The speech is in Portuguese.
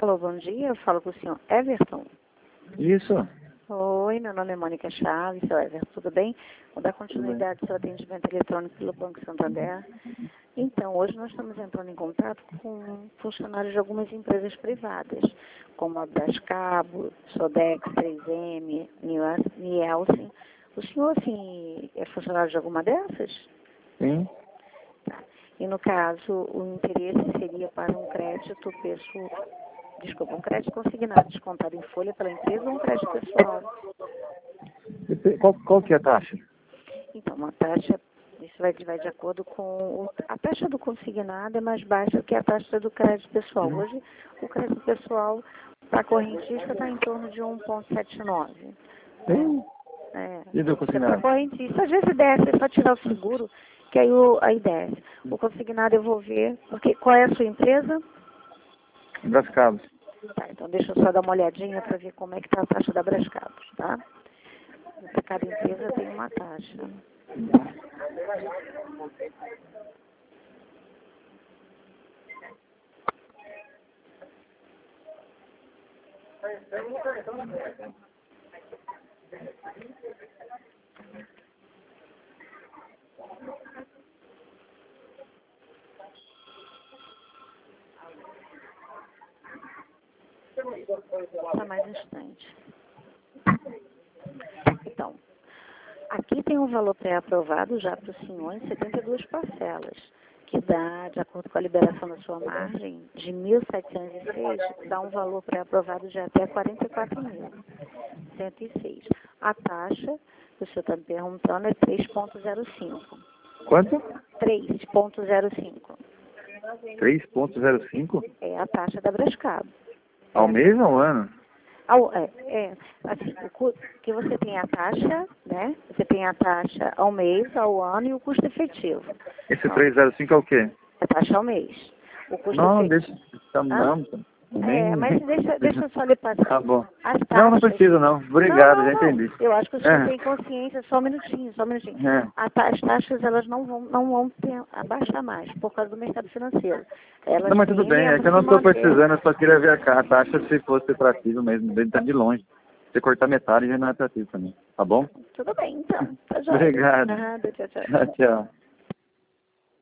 Alô, bom dia. Eu falo com o senhor Everton. Isso. Oi, meu nome é Mônica Chaves, seu Everton, tudo bem? Vou dar continuidade ao seu atendimento eletrônico pelo Banco Santander. Então, hoje nós estamos entrando em contato com funcionários de algumas empresas privadas, como a Brascabo, Sodex, 3M, Nielsen. O senhor, assim, é funcionário de alguma dessas? Sim. Tá. E, no caso, o interesse seria para um crédito um crédito consignado, descontado em folha pela empresa ou um crédito pessoal? Qual que é a taxa? Então, a taxa, isso vai de acordo com... A taxa do consignado é mais baixa que a taxa do crédito pessoal. Hoje, o crédito pessoal para correntista está em torno de 1,79. Sim. E do consignado? Correntista, às vezes desce, é só tirar o seguro, que aí desce. O consignado eu vou ver, porque qual é a sua empresa? Brascabos. Tá, então deixa eu só dar uma olhadinha para ver como é que está a taxa da Brascabos, tá? Para cada empresa tem uma taxa. Só mais um instante. Então, aqui tem um valor pré-aprovado já para o senhor em 72 parcelas, que dá, de acordo com a liberação da sua margem, de 1.706, dá um valor pré-aprovado de até 44.106. A taxa, que o senhor está me perguntando, é 3,05. Quanto? 3,05. 3,05? É a taxa da Brascabo. Ao mês ou ao ano? Assim, que você tem a taxa, né? Você tem a taxa ao mês, ao ano e o custo efetivo. Esse 3,05 é o quê? A taxa ao mês. O custo Não, efetivo. Mas deixa eu só lhe passar. Tá bom. As taxas. Não precisa não. Obrigado, já entendi. Eu acho que o senhor tem consciência, só um minutinho. As taxas, elas não vão abaixar mais, por causa do mercado financeiro. Elas Não, mas tudo bem, é que eu não estou precisando, eu só queria ver a taxa se fosse atrativo mesmo, ele tá de longe. Se cortar metade já não é atrativo também, tá bom? Tudo bem, então. Tá joia. Obrigado. Nada, tchau. Tchau.